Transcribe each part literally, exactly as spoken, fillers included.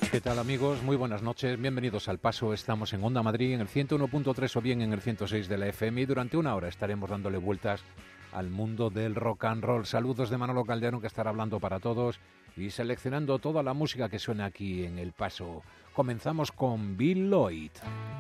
¿Qué tal, amigos? Muy buenas noches, bienvenidos al Paso. Estamos en Onda Madrid, en el ciento uno punto tres o bien en el ciento seis de la F M, y durante una hora estaremos dándole vueltas al mundo del rock and roll. Saludos de Manolo Calderón, que estará hablando para todos y seleccionando toda la música que suena aquí en El Paso. Comenzamos con Bill Lloyd.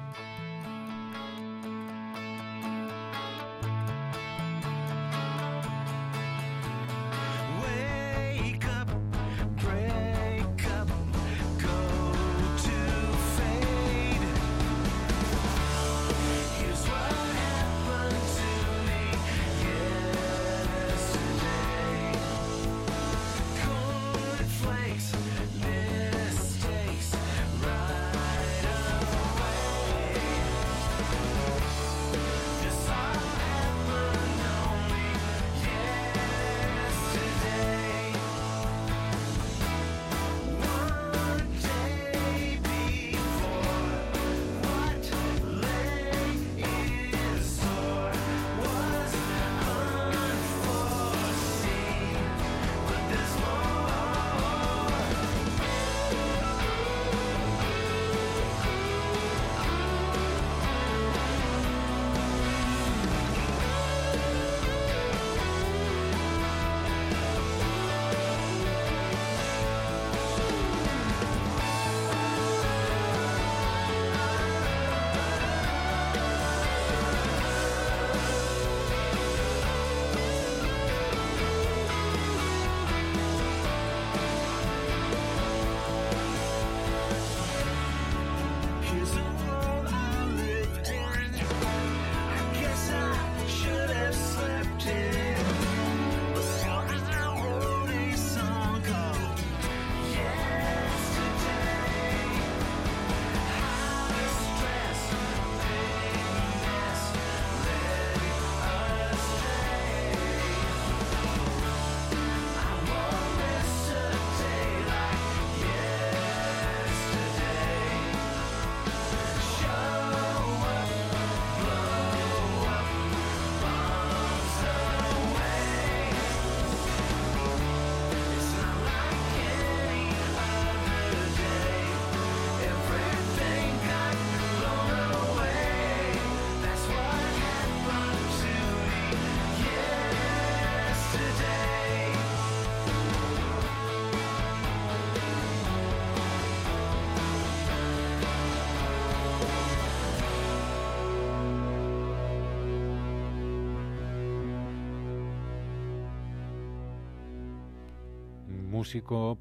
Músico,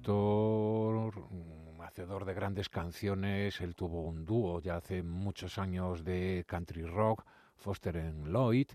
productor, hacedor de grandes canciones. Él tuvo un dúo ya hace muchos años de country rock, Foster and Lloyd,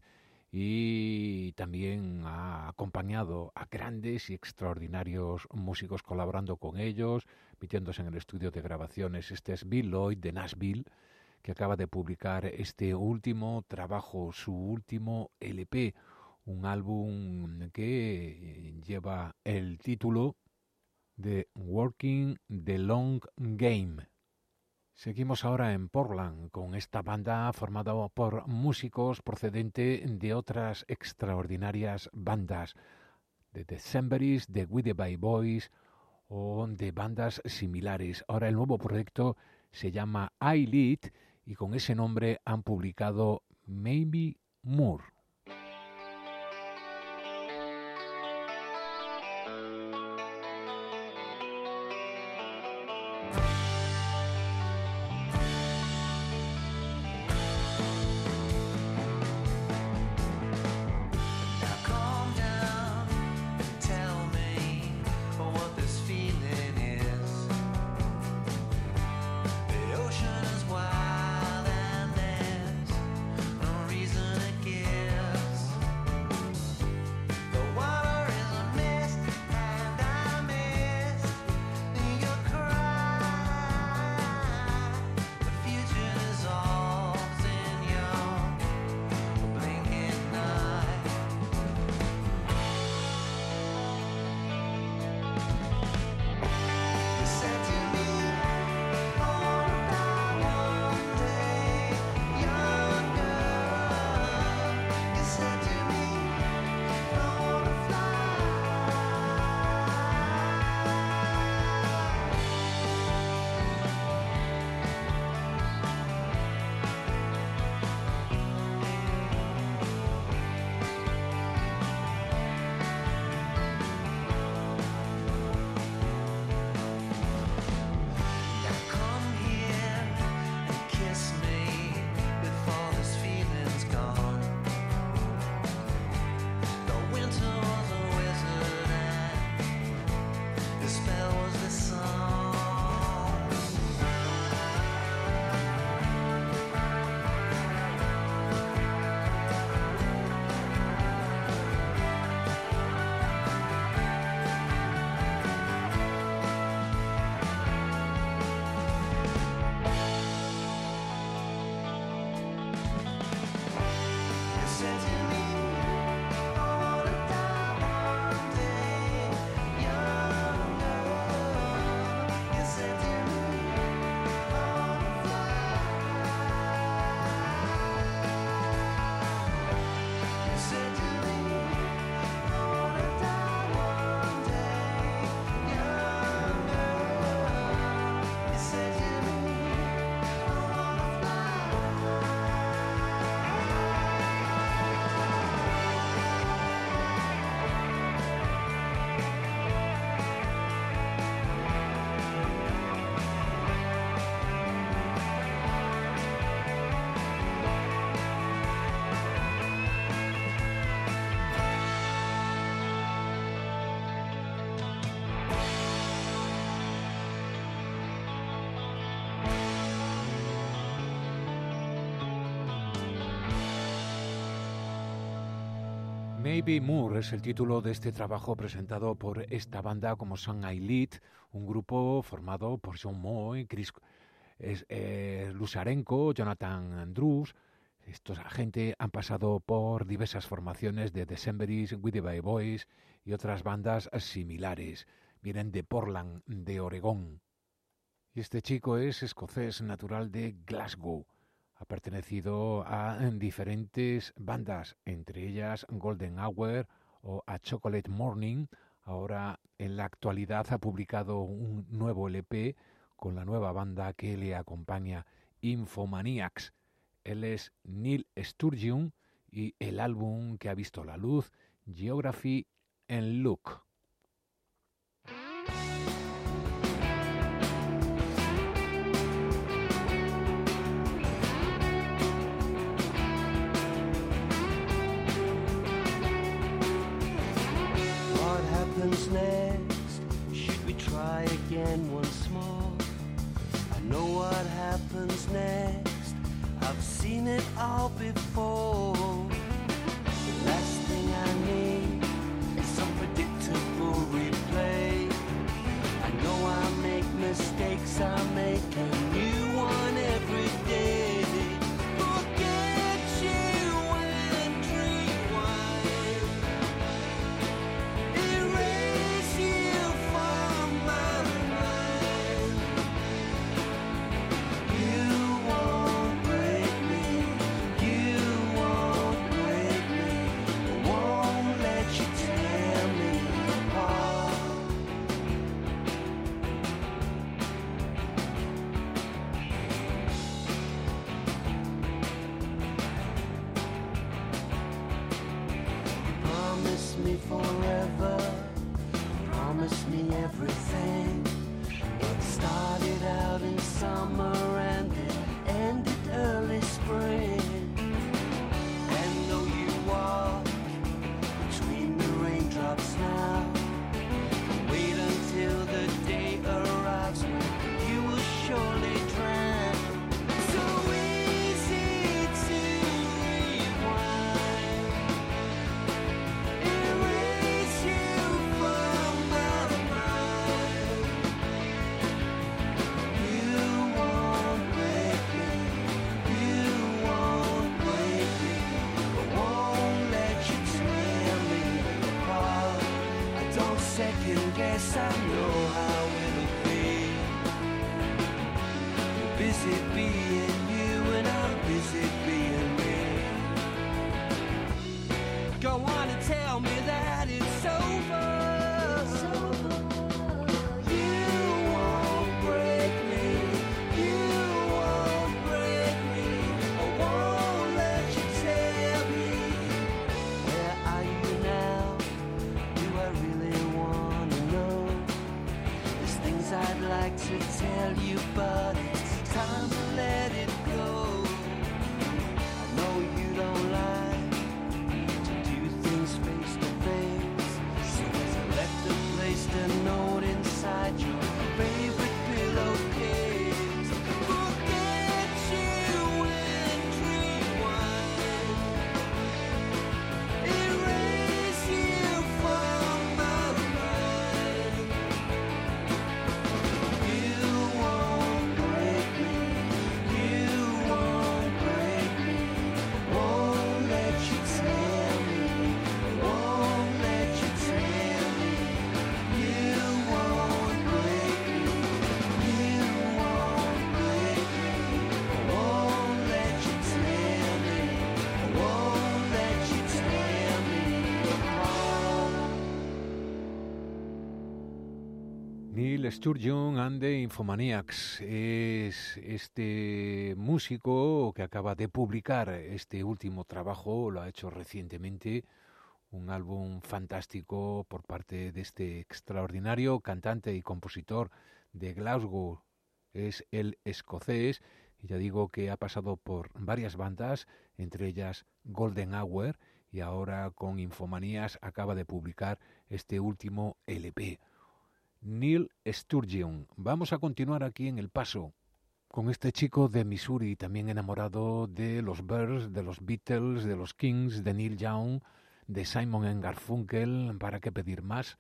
y también ha acompañado a grandes y extraordinarios músicos colaborando con ellos, metiéndose en el estudio de grabaciones. Este es Bill Lloyd de Nashville, que acaba de publicar este último trabajo, su último L P, un álbum que lleva el título de Working the Long Game. Seguimos ahora en Portland con esta banda formada por músicos procedente de otras extraordinarias bandas, de Decemberist, de We the Bad Boys o de bandas similares. Ahora el nuevo proyecto se llama I Lead y con ese nombre han publicado Maybe More. Ocean is wild and there's no reason to give Maybe More es el título de este trabajo presentado por esta banda como Sun Elite, un grupo formado por John Moy, Chris es, eh, Lusarenko, Jonathan Andrews. Estos gente han pasado por diversas formaciones de Decemberis, Whitby Boys y otras bandas similares. Vienen de Portland, de Oregón. Y este chico es escocés, natural de Glasgow. Ha pertenecido a diferentes bandas, entre ellas Golden Hour o A Chocolate Morning. Ahora, en la actualidad, ha publicado un nuevo L P con la nueva banda que le acompaña, Infomaniacs. Él es Neil Sturgeon y el álbum que ha visto la luz, Geography and Look. What happens next? Should we try again once more? I know what happens next. I've seen it all before. The last thing I need is unpredictable replay. I know I make mistakes, I make a new one every day. Forget you and rewind. Erase you from my mind. You won't break me, you won't break me. I won't let you tear me apart. You promised me forever, promised me everything. It started out in summer and it ended early spring. And though you walk between the raindrops now, wait until the day arrives when you will surely drown. So easy to rewind. Erase you from my mind. You won't break me, you won't break me. I won't let you tear me apart. I don't second guess, I know how it'll be. You're busy being you and I'm busy being me. Go on and tell me that it's over. You won't break me, you won't break me. I won't let you tear me. Where are you now? Do I really wanna know? There's things I'd like to tell you, but it's time to let it go. I know you don't like to do things face to face, so as I left a placed a note inside your favorite pillowcase. Forget you and rewind. Erase you from my mind. You won't break me, you won't break me. Won't let you tear me, won't let you tear me. You won't break me, you won't break me. Won't let you tear me, won't let you tear me apart. Neil Sturgeon and the Infomaniacs es este músico que acaba de publicar este último trabajo, lo ha hecho recientemente, un álbum fantástico por parte de este extraordinario cantante y compositor de Glasgow. Es el escocés y ya digo que ha pasado por varias bandas, entre ellas Golden Hour, y ahora con Infomaniacs acaba de publicar este último L P. Neil Sturgeon. Vamos a continuar aquí en El Paso con este chico de Missouri, también enamorado de los Birds, de los Beatles, de los Kings, de Neil Young. de Simon and Garfunkel, para qué pedir más,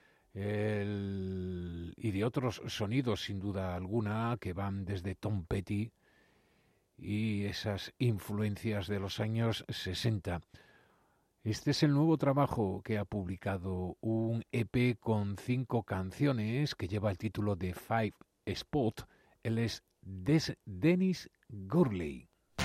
el, y de otros sonidos sin duda alguna que van desde Tom Petty y esas influencias de los años sesenta. Este es el nuevo trabajo que ha publicado, un E P con cinco canciones que lleva el título de Five Spot. Él es Des Dennis Gurley.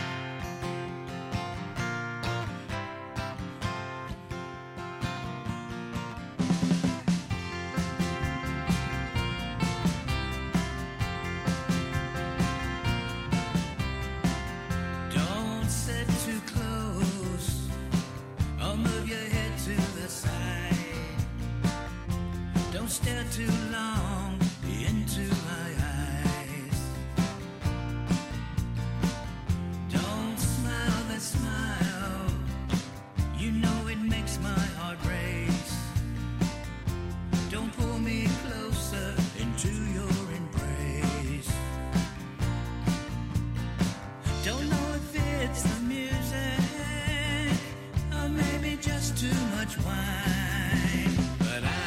Stare too long into my eyes. Don't smile that smile. You know it makes my heart race. Don't pull me closer into your embrace. Don't know if it's the music or maybe just too much wine. But I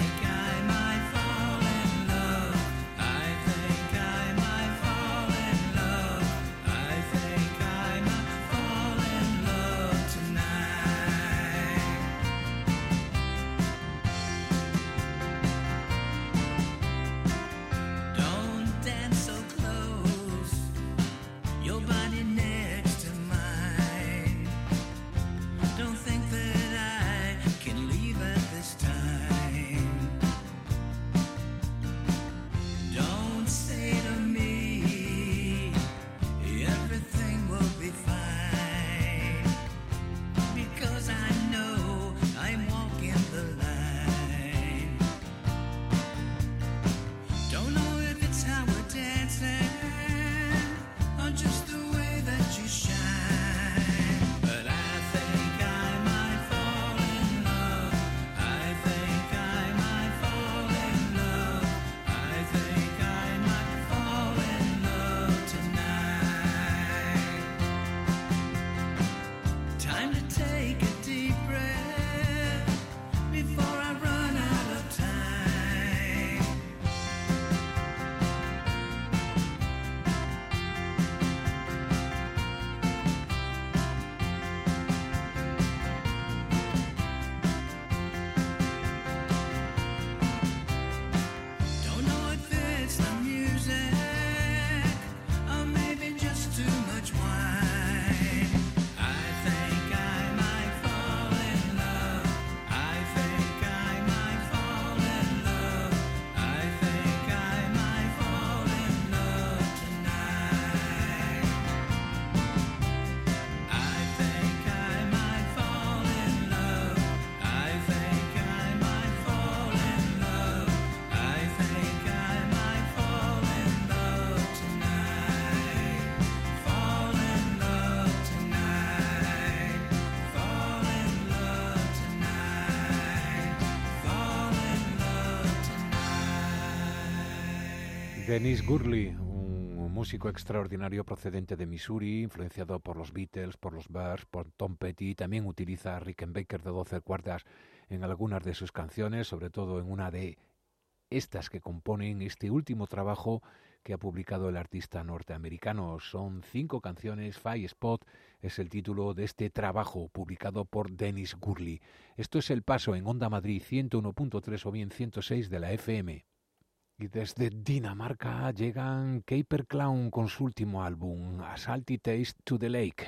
Dennis Gurley, un músico extraordinario procedente de Missouri, influenciado por los Beatles, por los Byrds, por Tom Petty. También utiliza a Rickenbacker de doce cuerdas en algunas de sus canciones, sobre todo en una de estas que componen este último trabajo que ha publicado el artista norteamericano. Son cinco canciones. Five Spot es el título de este trabajo publicado por Dennis Gurley. Esto es El Paso en Onda Madrid ciento uno punto tres o bien ciento seis de la F M. Y desde Dinamarca llegan Caper Clown con su último álbum, A Salty Taste to the Lake.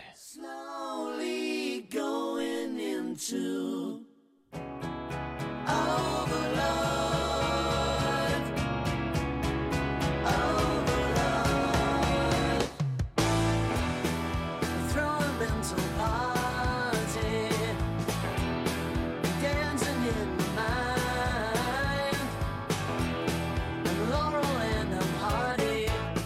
Slowly going into overload, overload. Throw a mental party, dancing in the mind. I'm Laurel and I'm Hardy.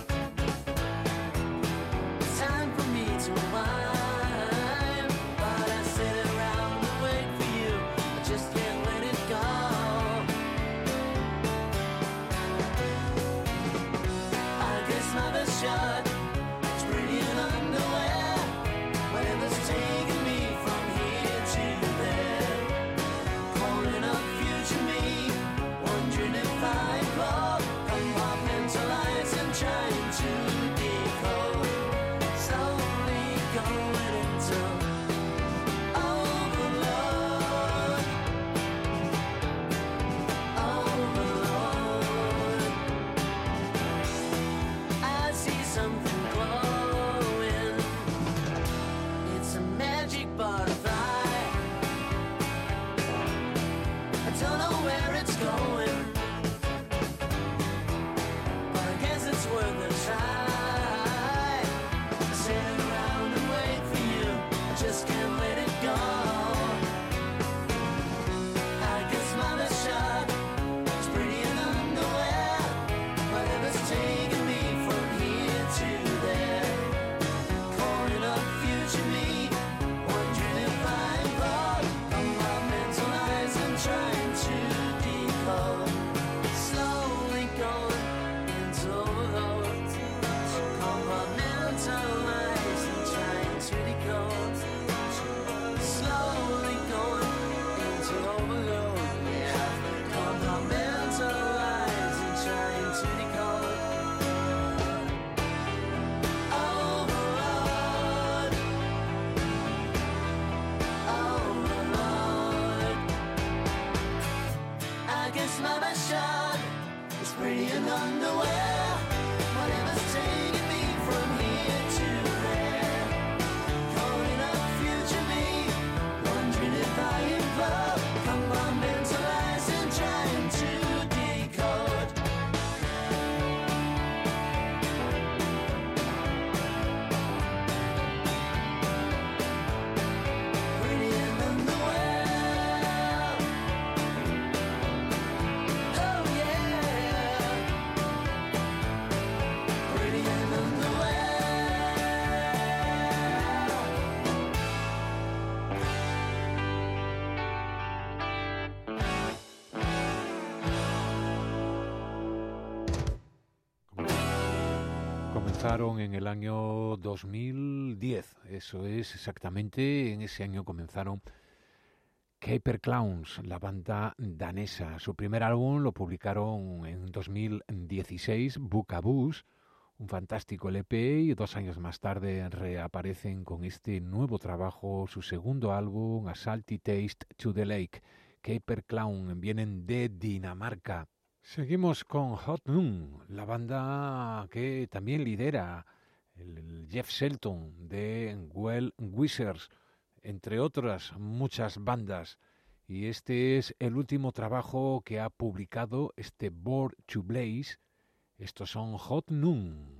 It's time for me to whine, but I sit around and wait for you. I just can't let it go. Comenzaron en el año dos mil diez, eso es exactamente, en ese año comenzaron Caper Clowns, la banda danesa. Su primer álbum lo publicaron en dos mil dieciséis, Bookabus, un fantástico L P, y dos años más tarde reaparecen con este nuevo trabajo, su segundo álbum, A Salty Taste to the Lake. Caper Clown vienen de Dinamarca. Seguimos con Hot Noon, la banda que también lidera el Jeff Shelton de Well Wishers, entre otras muchas bandas. Y este es el último trabajo que ha publicado este Born to Blaze. Estos son Hot Noon.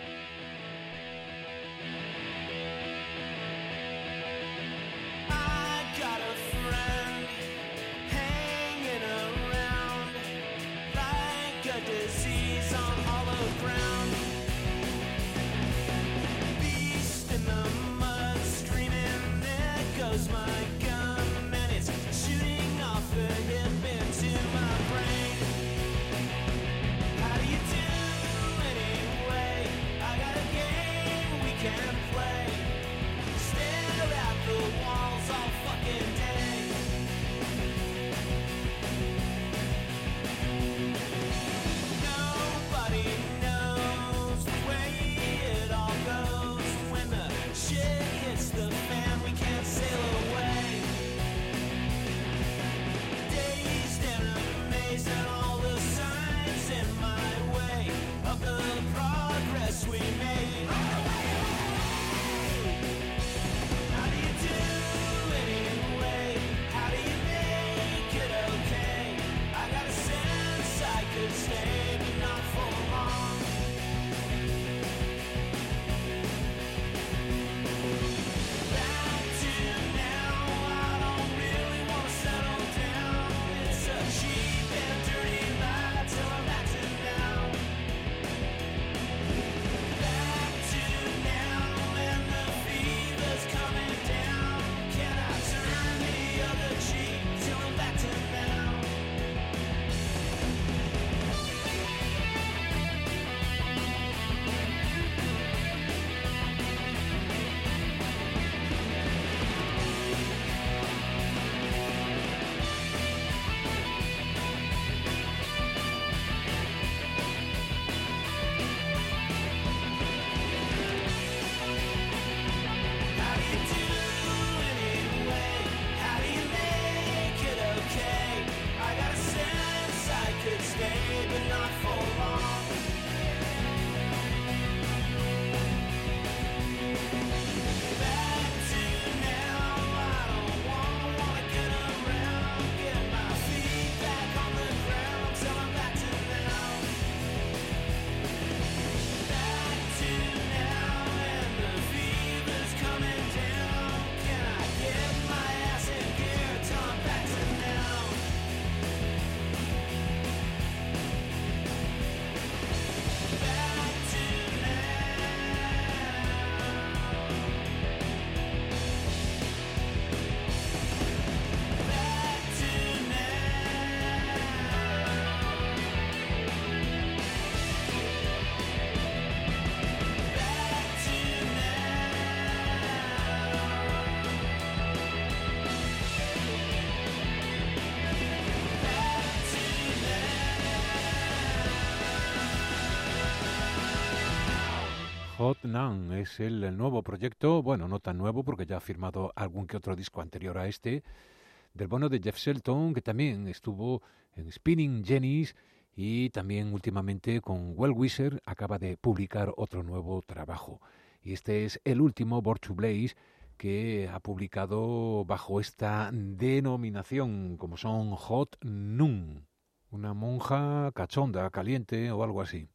Hot Noon es el, el nuevo proyecto, bueno, no tan nuevo porque ya ha firmado algún que otro disco anterior a este, del bueno de Jeff Shelton, que también estuvo en Spinning Jennies y también últimamente con Well Wisher acaba de publicar otro nuevo trabajo. Y este es el último, Born to Blaze, que ha publicado bajo esta denominación, como son Hot Noon, una monja cachonda, caliente o algo así.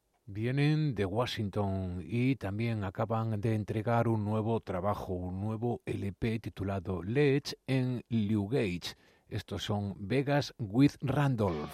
Vienen de Washington y también acaban de entregar un nuevo trabajo, un nuevo L P titulado Let's en Newgate. Estos son Vegas with Randolph.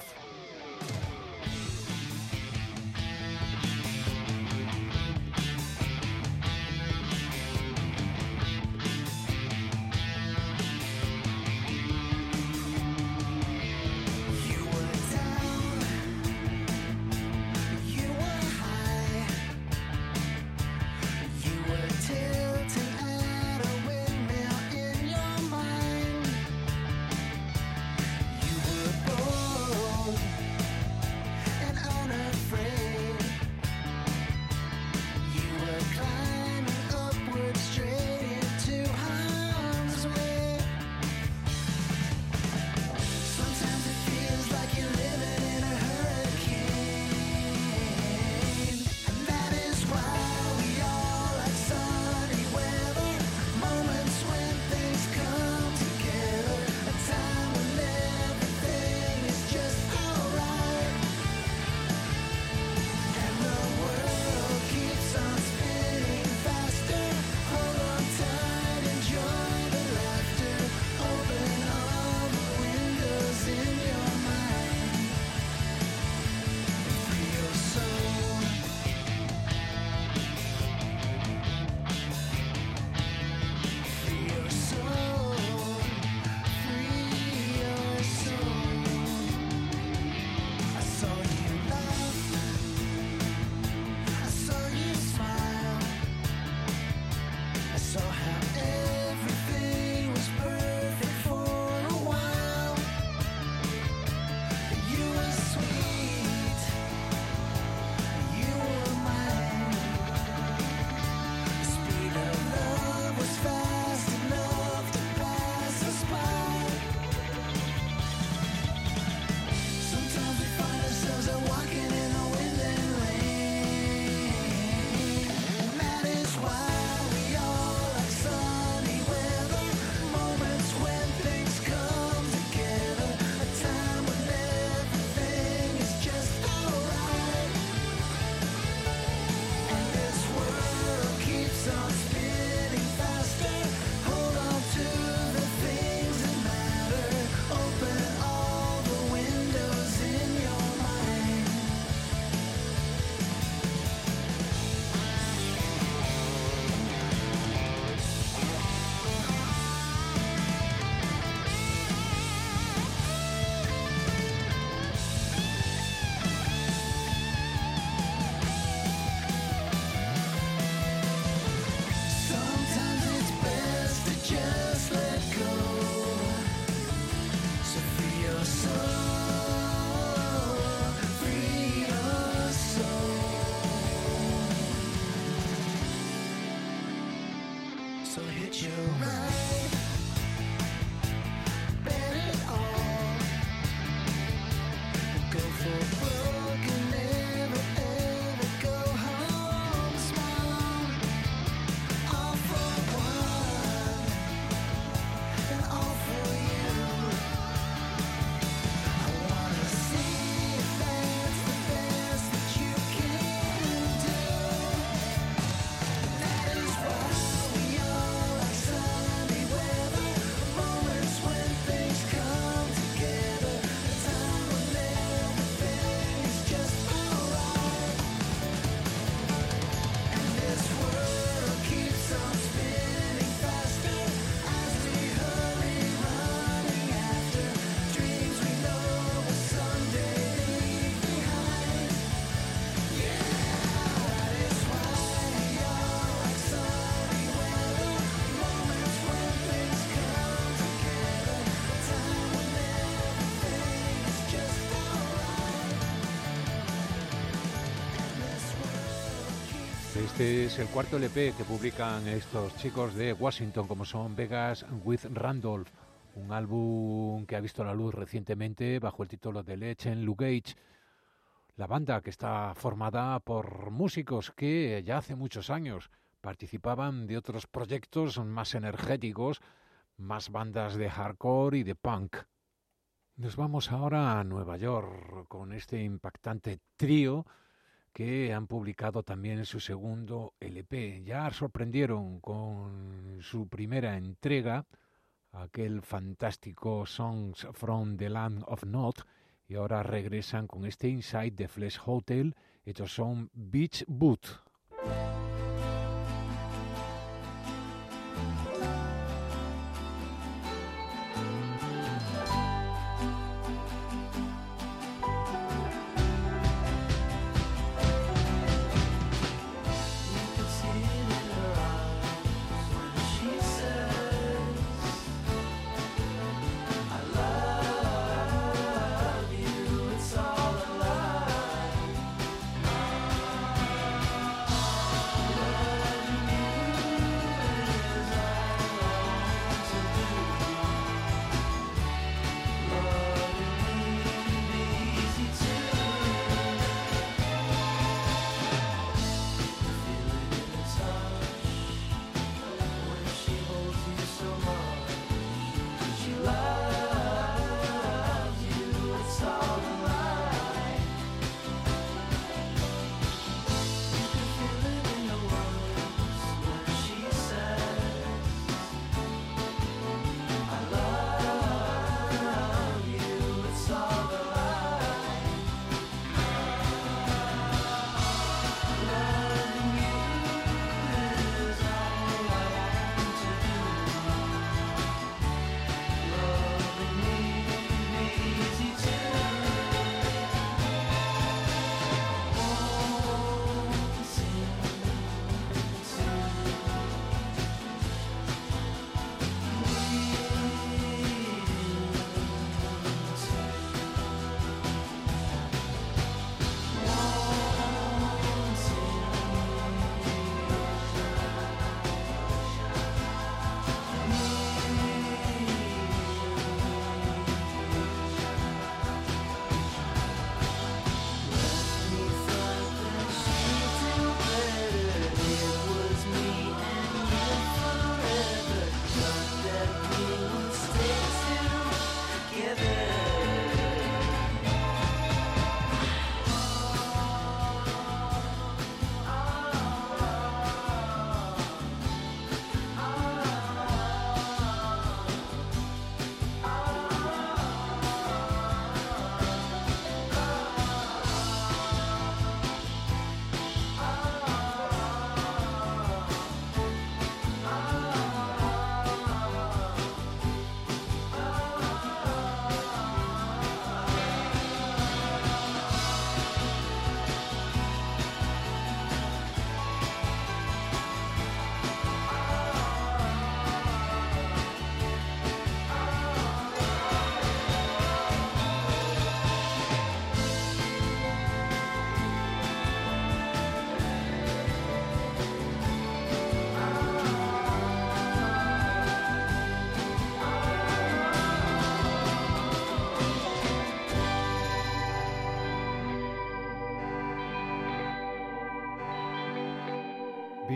So hit your ride, bet it all. Go for broke and never ever go home. Smile, all for one and all for you. I wanna see if that's the best that you can do. That is why we all like sunny weather, moments when things come together, a time when everything is just alright. And this world keeps on spinning faster as we hurry, running after dreams we know will someday leave behind. Yeah, that is why we all like sunny weather, moments when things come together, a time when everything is just alright. And this world keeps Este es el cuarto L P que publican estos chicos de Washington, como son Vegas with Randolph, un álbum que ha visto la luz recientemente bajo el título de Legend Luggage. La banda, que está formada por músicos que ya hace muchos años participaban de otros proyectos más energéticos, más bandas de hardcore y de punk. Nos vamos ahora a Nueva York con este impactante trío que han publicado también su segundo L P. Ya sorprendieron con su primera entrega, aquel fantástico Songs from the Land of Nod, y ahora regresan con este Inside the Flesh Hotel. Estos son Beach Boot. You can see it in her eyes when she says, I love you, it's all a lie.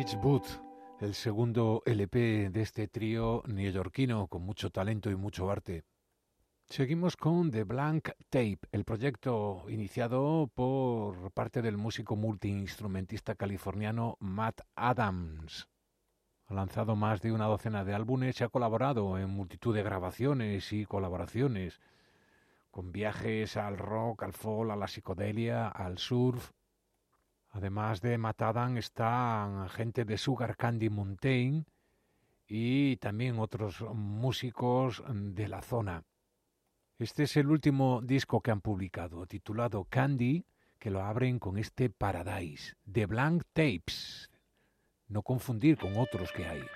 Beachwood, el segundo L P de este trío neoyorquino con mucho talento y mucho arte. Seguimos con The Blank Tape, el proyecto iniciado por parte del músico multiinstrumentista californiano Matt Adams. Ha lanzado más de una docena de álbumes y ha colaborado en multitud de grabaciones y colaboraciones, con viajes al rock, al folk, a la psicodelia, al surf. Además de Matt Adams están gente de Sugar Candy Mountain y también otros músicos de la zona. Este es el último disco que han publicado, titulado Candy, que lo abren con este Paradise, The Blank Tapes. No confundir con otros que hay.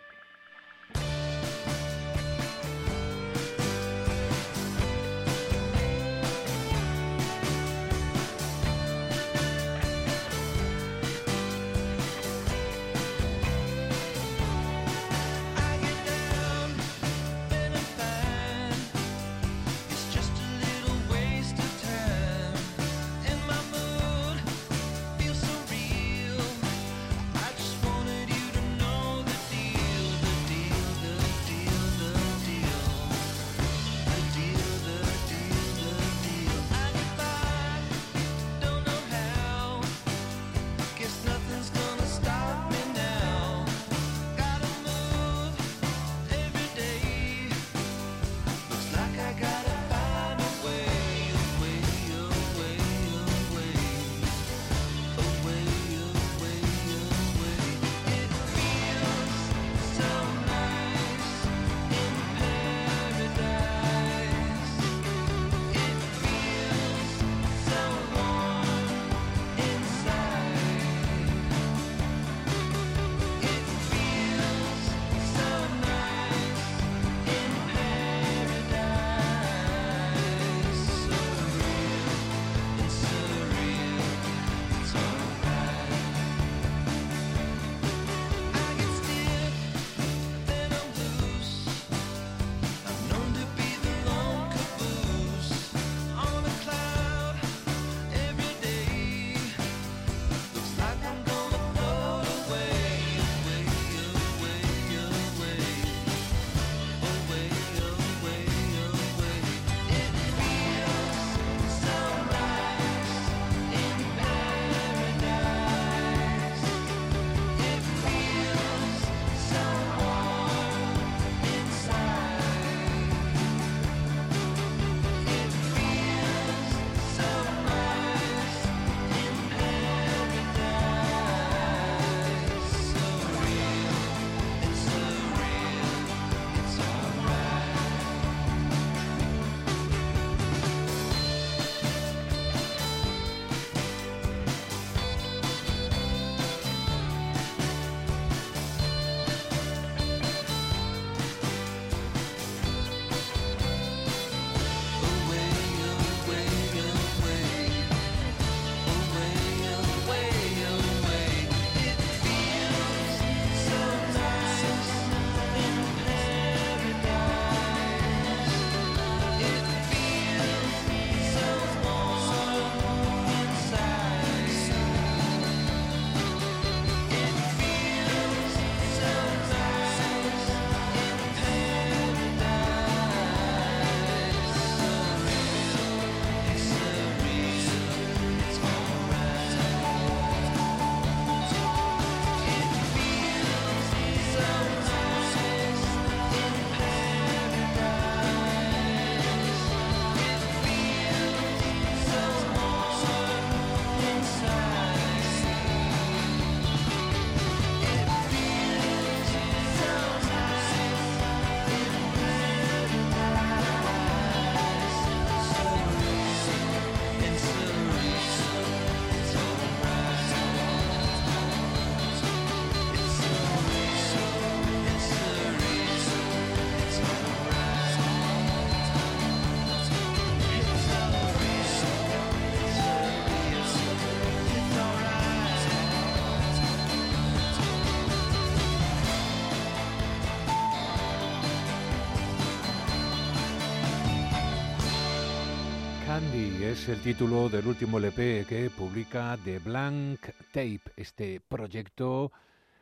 Candy es el título del último L P que publica The Blank Tape, este proyecto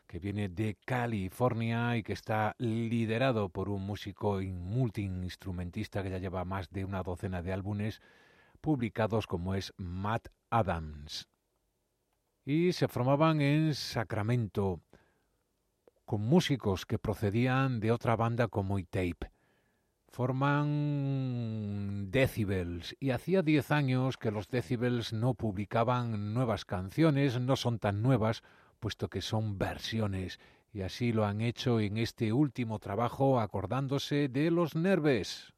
que viene de California y que está liderado por un músico y multiinstrumentista que ya lleva más de una docena de álbumes publicados, como es Matt Adams. Y se formaban en Sacramento con músicos que procedían de otra banda como E-Tape. Forman Decibels y hacía diez años que los Decibels no publicaban nuevas canciones, no son tan nuevas, puesto que son versiones, y así lo han hecho en este último trabajo acordándose de los Nerves.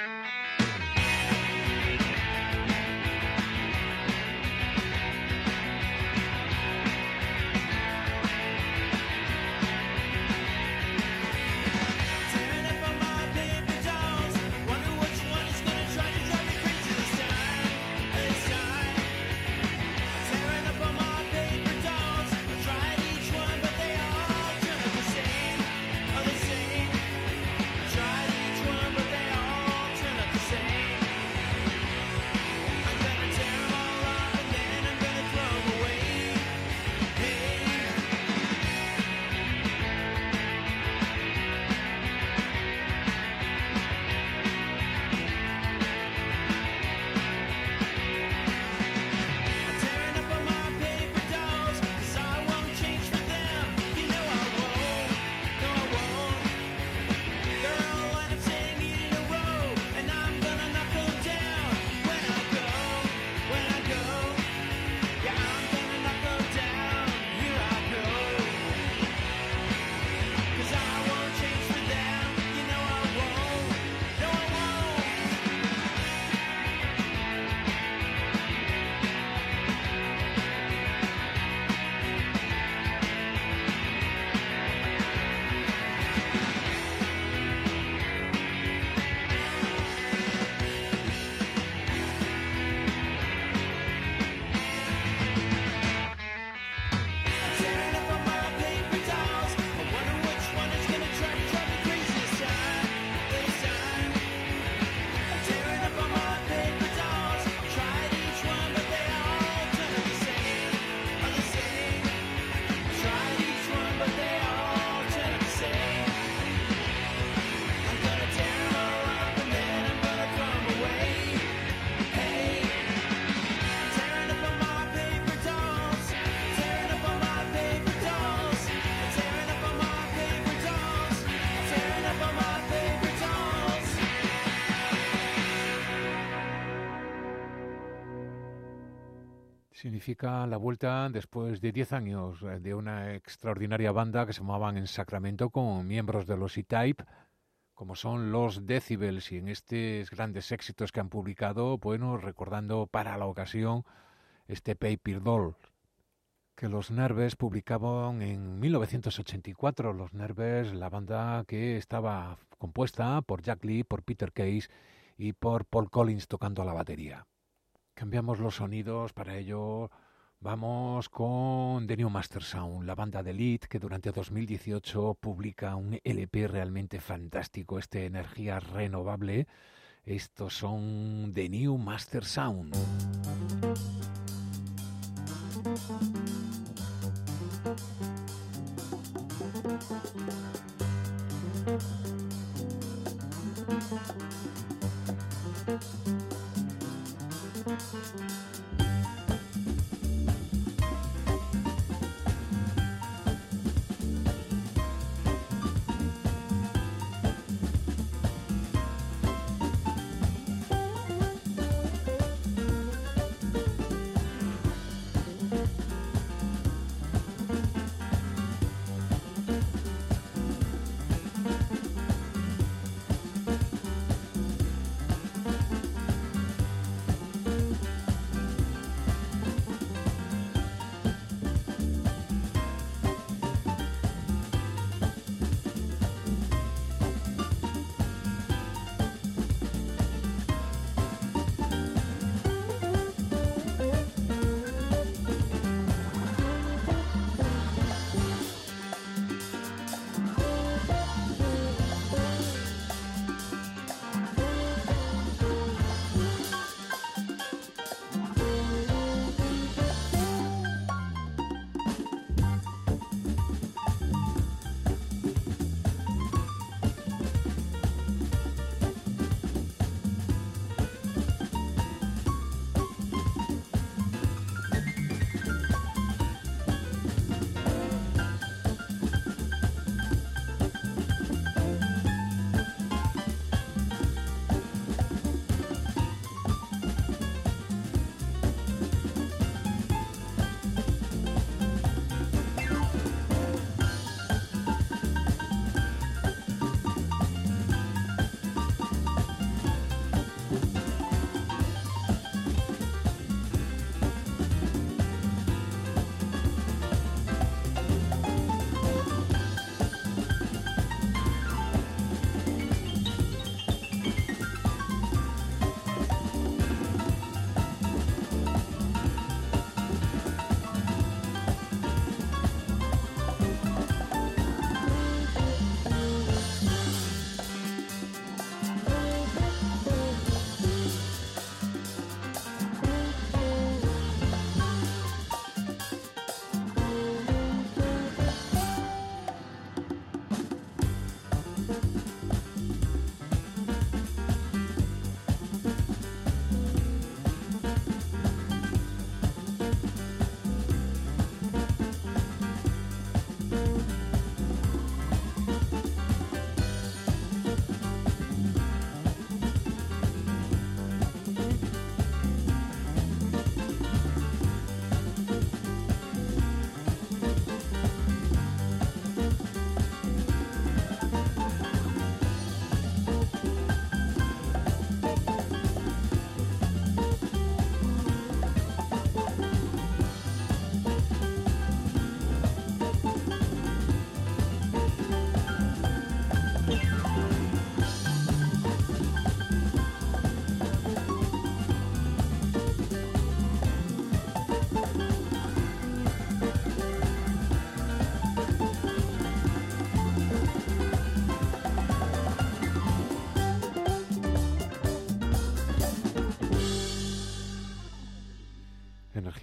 Significa la vuelta después de diez años de una extraordinaria banda que se formaban en Sacramento con miembros de los E-Type, como son los Decibels, y en estos grandes éxitos que han publicado, bueno, recordando para la ocasión este Paper Doll, que los Nerves publicaban en mil novecientos ochenta y cuatro. Los Nerves, la banda que estaba compuesta por Jack Lee, por Peter Case y por Paul Collins tocando la batería. Cambiamos los sonidos, para ello vamos con The New Master Sound, la banda de Lead, que durante dos mil dieciocho publica un L P realmente fantástico, este energía renovable. Estos son The New Master Sound.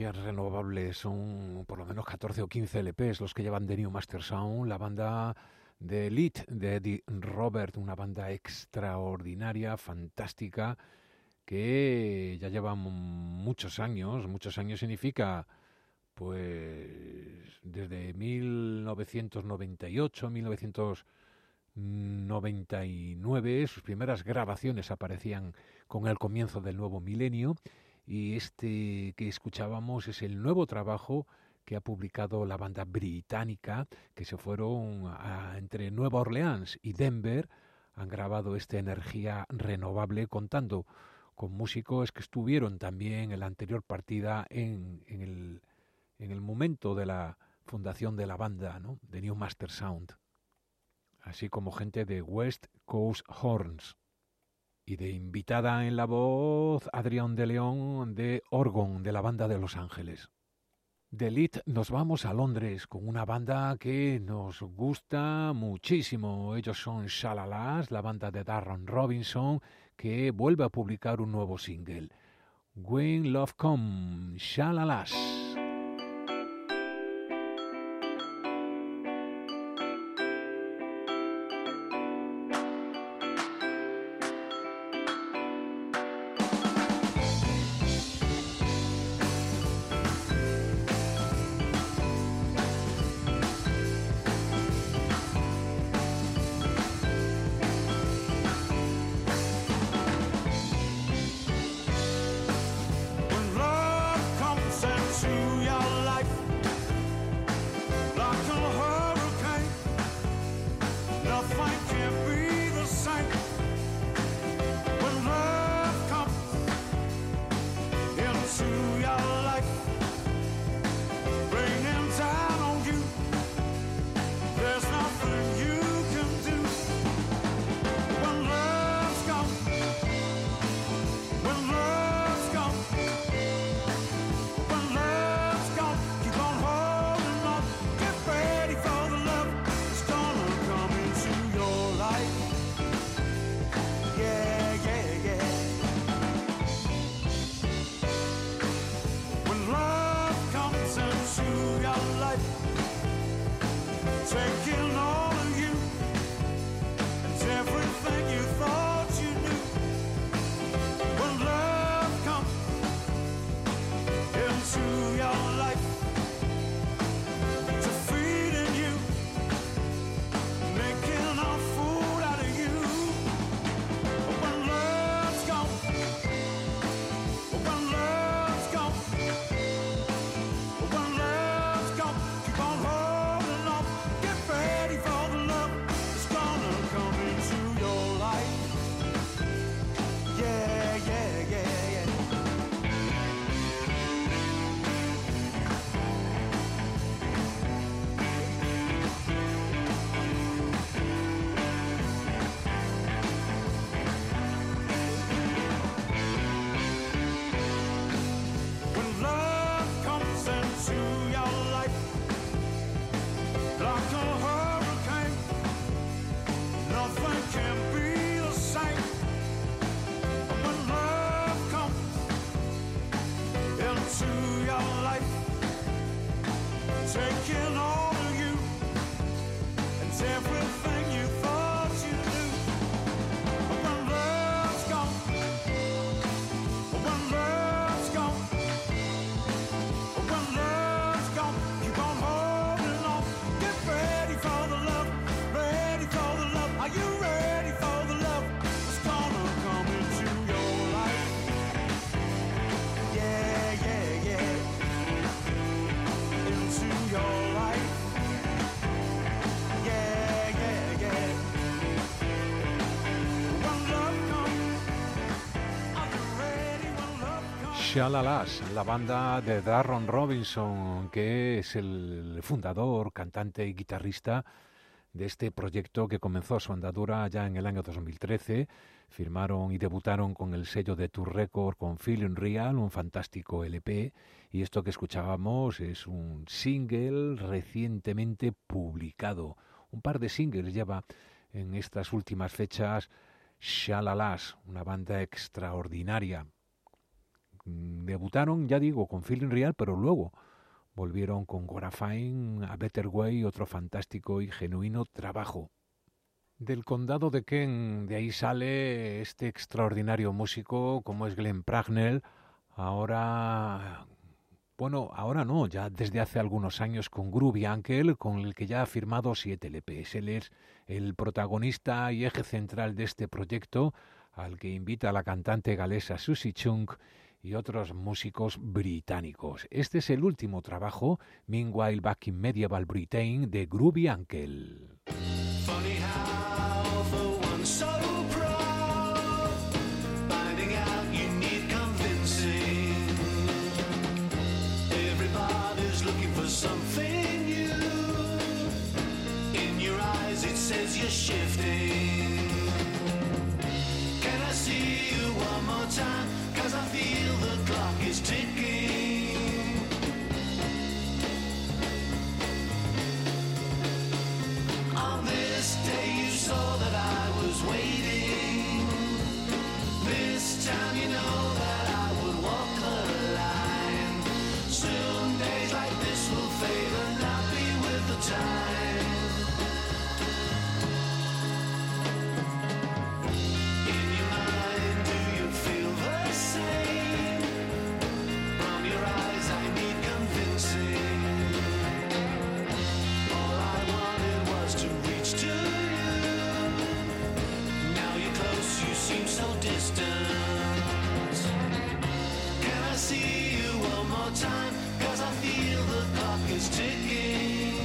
energías renovables. Son por lo menos catorce o quince L Pes los que llevan The New Master Sound, la banda de Elite de Eddie Robert, una banda extraordinaria, fantástica, que ya lleva muchos años. Muchos años significa, pues, desde mil novecientos noventa y ocho, mil novecientos noventa y nueve, sus primeras grabaciones aparecían con el comienzo del nuevo milenio, y este que escuchábamos es el nuevo trabajo que ha publicado la banda británica, que se fueron a, entre Nueva Orleans y Denver, han grabado esta energía renovable, contando con músicos que estuvieron también en la anterior partida en, en, el, en el momento de la fundación de la banda, ¿no?, de New Master Sound, así como gente de West Coast Horns. Y de invitada en la voz, Adrián de León de Orgon, de la banda de Los Ángeles. De Elite nos vamos a Londres con una banda que nos gusta muchísimo. Ellos son Shalalas, la banda de Darren Robinson, que vuelve a publicar un nuevo single. When Love Come, Shalalas. Shalalas, la banda de Darren Robinson, que es el fundador, cantante y guitarrista de este proyecto que comenzó su andadura ya en el año dos mil trece. Firmaron y debutaron con el sello de Tour Record con Feeling Real, un fantástico L P, y esto que escuchábamos es un single recientemente publicado. Un par de singles lleva en estas últimas fechas Shalalas, una banda extraordinaria, Debutaron, ya digo, con Feeling Real, pero luego volvieron con Gora Fine, A Better Way, otro fantástico y genuino trabajo. Del condado de Kent, de ahí sale este extraordinario músico como es Glenn Pragnell, ahora, bueno, ahora no, ya desde hace algunos años con Groovy Uncle, con el que ya ha firmado siete L Pes. Él es el protagonista y eje central de este proyecto, al que invita a la cantante galesa Susie Chung y otros músicos británicos. Este es el último trabajo, Meanwhile Back in Medieval Britain, de Groovy Uncle. Funny how for one so proud, finding out you need convincing. Everybody's looking for something new. In your eyes it says you're shifting. Can I see you one more time? 'Cause I feel the clock is ticking. On this day you saw that I was waiting. This time you know that I would walk the line. Soon days like this will fade and not be with the time. In your mind, do you feel the same? From your eyes I need convincing. All I wanted was to reach to you. Now you're close, you seem so distant. Can I see you one more time? 'Cause I feel the clock is ticking.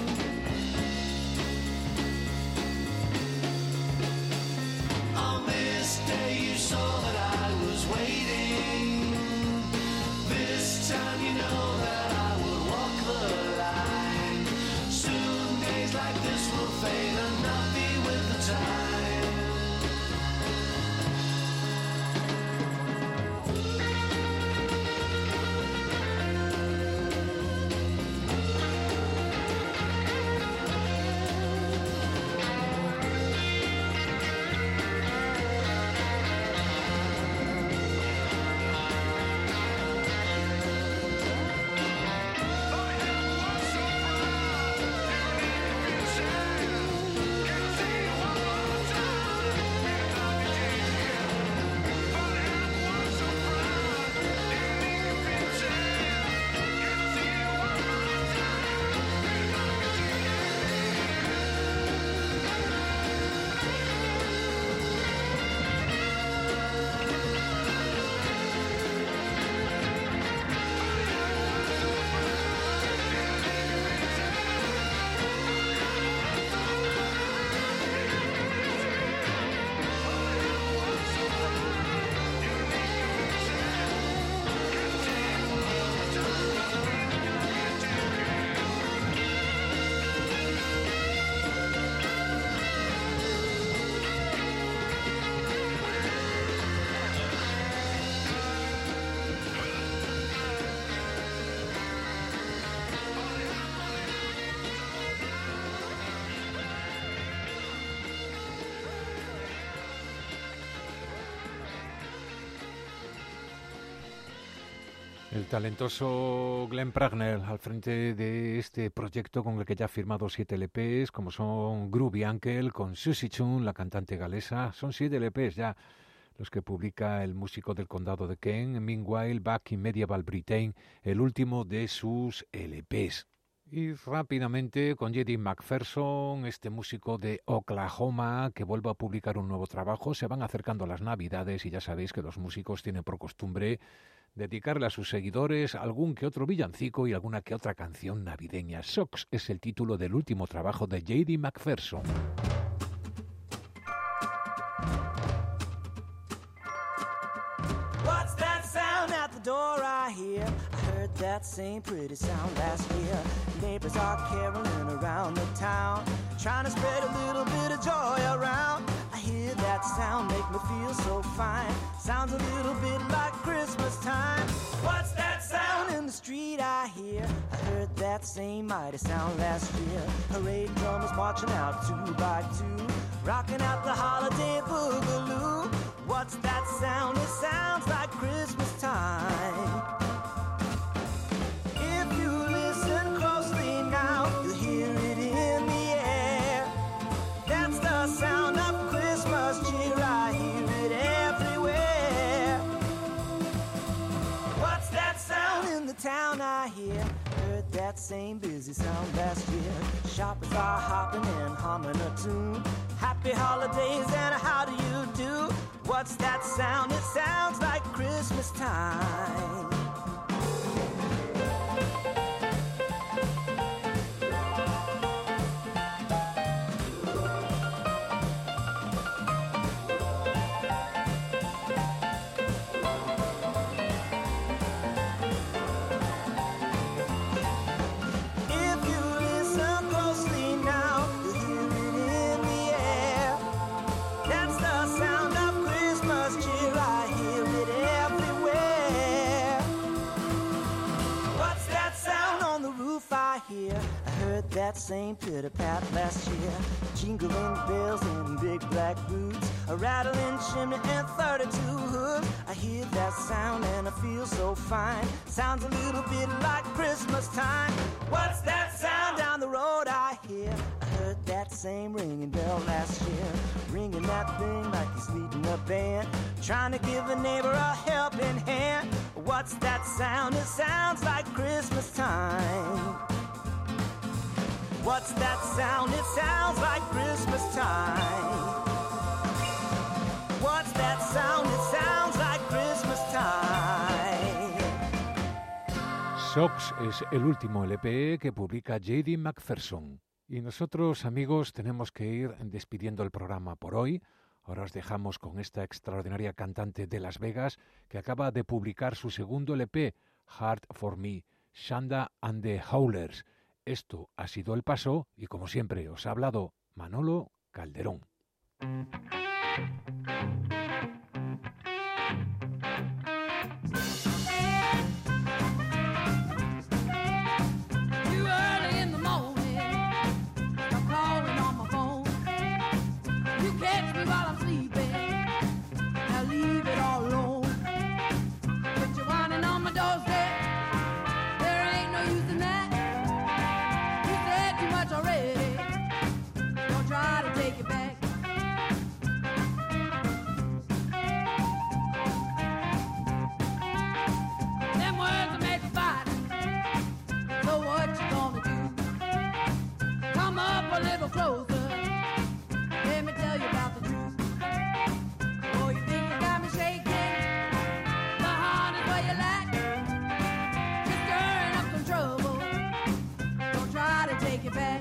On this day you saw that I was waiting. This time you know that I will walk the line. Soon days like this will fade and not be with the time. El talentoso Glenn Pragnell al frente de este proyecto con el que ya ha firmado siete L Pes, como son Groovy Uncle con Susie Chung, la cantante galesa. Son siete L Pes ya los que publica el músico del condado de Kent, Meanwhile Back in Medieval Britain, el último de sus L Pes. Y rápidamente con J D McPherson, este músico de Oklahoma que vuelve a publicar un nuevo trabajo. Se van acercando las Navidades y ya sabéis que los músicos tienen por costumbre dedicarle a sus seguidores algún que otro villancico y alguna que otra canción navideña. Socks es el título del último trabajo de J D McPherson. What's that sound at the door I hear? I heard that same pretty sound last year. Neighbors are caroling around the town, trying to spread a little bit of joy around. I hear that sound, make me feel so fine. Sounds a little bit like Christmas time. What's that sound in the street I hear? I heard that same mighty sound last year. Parade drummers marching out two by two, rocking out the holiday boogaloo. What's that sound? It sounds like Christmas time. If you listen closely now, you'll hear it in the air. That's the sound of Christmas cheer. I hear it everywhere. What's that sound in the town I hear? Heard that same busy sound last year. Shoppers are hopping and humming a tune. Happy holidays and how do you do? What's that sound? It sounds like Christmas time. That same pitter-pat last year. Jingling bells and big black boots, a rattling chimney and thirty-two hoods. I hear that sound and I feel so fine. Sounds a little bit like Christmas time. What's that sound down the road I hear? I heard that same ringing bell last year. Ringing that thing like he's leading a band, trying to give a neighbor a helping hand. What's that sound? It sounds like Christmas time. What's that sound? It sounds like Christmas time. What's that sound? It sounds like Christmas time. Socks es el último L P que publica J D McPherson. Y nosotros, amigos, tenemos que ir despidiendo el programa por hoy. Ahora os dejamos con esta extraordinaria cantante de Las Vegas que acaba de publicar su segundo L P, Hard for Me, Shanda and the Howlers. Esto ha sido El Paso y, como siempre, os ha hablado Manolo Calderón. Closer, let me tell you about the truth. Oh, you think you got me shaking? The heart is where you like. Just stirring up some trouble. Don't try to take it back.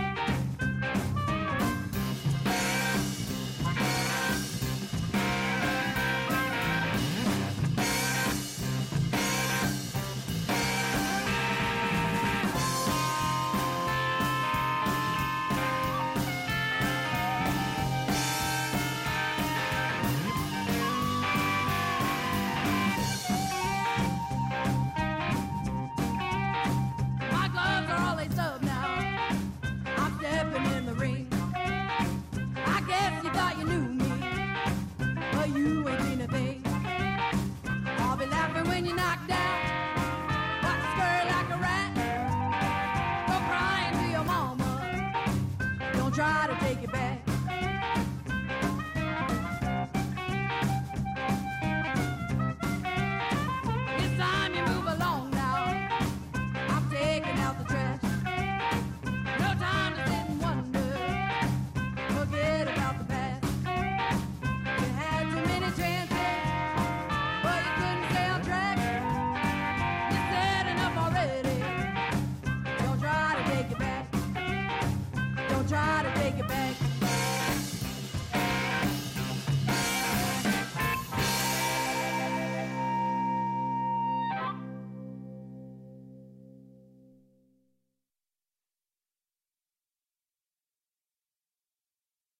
When you knock down, watch you scurry like a rat. Go crying to your mama. Don't try to take it back.